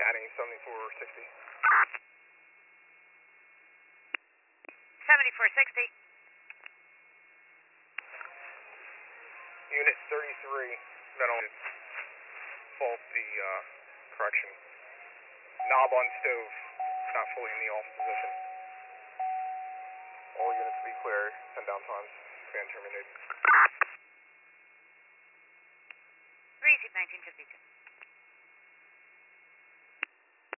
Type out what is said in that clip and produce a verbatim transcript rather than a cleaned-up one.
Adding seventy-four sixty. seventy-four sixty. Unit thirty-three, that'll faulty uh, correction. Knob on stove, not fully in the off position. All units be clear, send down times, command terminated. Receive nineteen fifty-two.